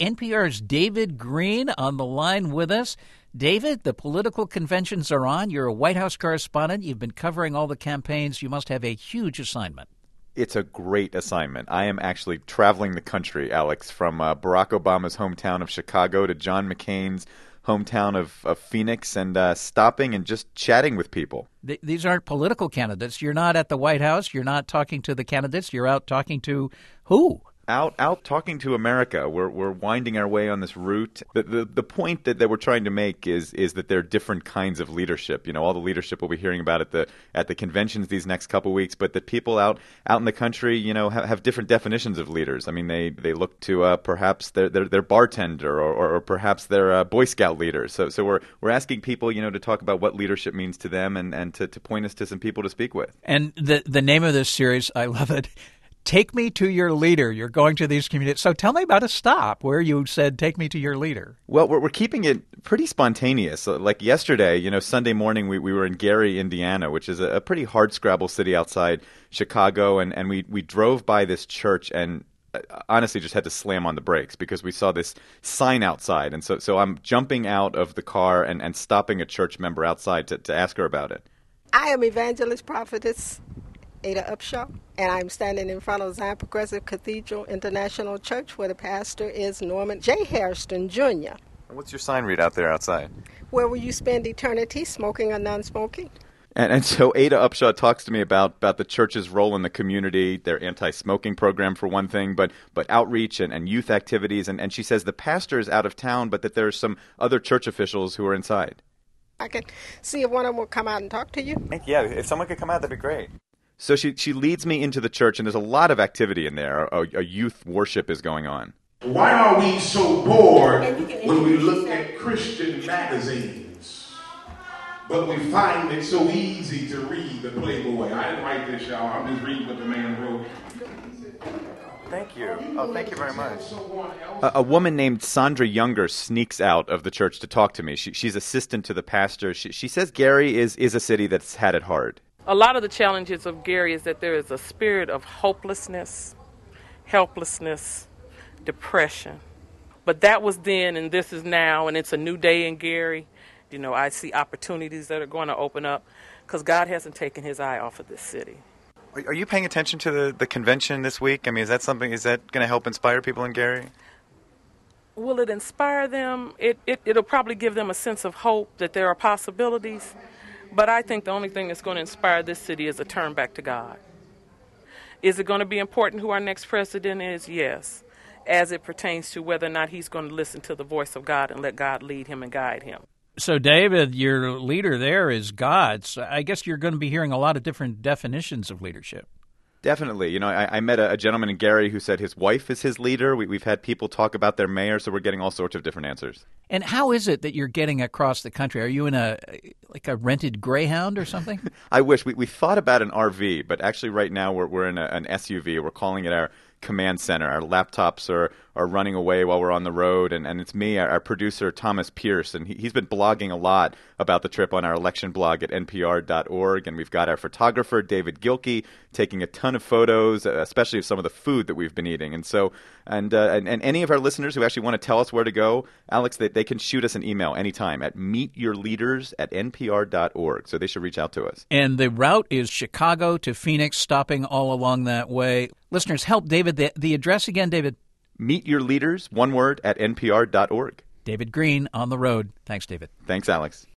NPR's David Green on the line with us. David, the political conventions are on. You're a White House correspondent. You've been covering all the campaigns. You must have a huge assignment. It's a great assignment. I am actually traveling the country, Alex, from Barack Obama's hometown of Chicago to John McCain's hometown of Phoenix, and stopping and just chatting with people. These aren't political candidates. You're not at the White House. You're not talking to the candidates. You're out talking to who? Out talking to America. We're winding our way on this route. The point that we're trying to make is that there are different kinds of leadership. You know, all the leadership we'll be hearing about at the conventions these next couple weeks, but that people out in the country, you know, have different definitions of leaders. I mean, they look to perhaps their bartender or perhaps their Boy Scout leader. So we're asking people, you know, to talk about what leadership means to them and to point us to some people to speak with. And the name of this series, I love it. Take me to your leader. You're going to these communities. So tell me about a stop where you said, take me to your leader. Well, we're keeping it pretty spontaneous. Like yesterday, you know, Sunday morning, we were in Gary, Indiana, which is a pretty hardscrabble city outside Chicago. And we drove by this church and honestly just had to slam on the brakes because we saw this sign outside. And so I'm jumping out of the car and stopping a church member outside to ask her about it. I am evangelist prophetess Ada Upshaw, and I'm standing in front of Zion Progressive Cathedral International Church, where the pastor is Norman J. Hairston, Jr. What's your sign read out there outside? Where will you spend eternity, smoking or non-smoking? And so Ada Upshaw talks to me about the church's role in the community, their anti-smoking program for one thing, but outreach and youth activities. And she says the pastor is out of town, but that there's some other church officials who are inside. I can see if one of them will come out and talk to you. Yeah, if someone could come out, that'd be great. So she leads me into the church, and there's a lot of activity in there. A youth worship is going on. Why are we so bored when we look at Christian magazines? But we find it so easy to read the Playboy. I didn't write this, y'all. I'm just reading what the man wrote. Thank you. Oh, thank you very much. A woman named Sandra Younger sneaks out of the church to talk to me. She's assistant to the pastor. She says Gary is a city that's had it hard. A lot of the challenges of Gary is that there is a spirit of hopelessness, helplessness, depression. But that was then and this is now, and it's a new day in Gary. You know, I see opportunities that are going to open up because God hasn't taken his eye off of this city. Are you paying attention to the convention this week? I mean, is that going to help inspire people in Gary? Will it inspire them? It'll probably give them a sense of hope that there are possibilities. But I think the only thing that's going to inspire this city is a turn back to God. Is it going to be important who our next president is? Yes. As it pertains to whether or not he's going to listen to the voice of God and let God lead him and guide him. So, David, your leader there is God. So I guess you're going to be hearing a lot of different definitions of leadership. Definitely. You know, I met a gentleman in Gary who said his wife is his leader. We've had people talk about their mayor, so we're getting all sorts of different answers. And how is it that you're getting across the country? Are you in a rented Greyhound or something? I wish. We thought about an RV, but actually right now we're in an SUV. We're calling it our command center. Our laptops are running away while we're on the road, and it's me, our producer, Thomas Pierce, and he's been blogging a lot about the trip on our election blog at npr.org, and we've got our photographer, David Gilkey, taking a ton of photos, especially of some of the food that we've been eating. And so, and any of our listeners who actually want to tell us where to go, Alex, they can shoot us an email anytime at meetyourleaders@npr.org, so they should reach out to us. And the route is Chicago to Phoenix, stopping all along that way. Listeners, help David. The address again, David? Meet your leaders, one word, at npr.org. David Green on the road. Thanks, David. Thanks, Alex.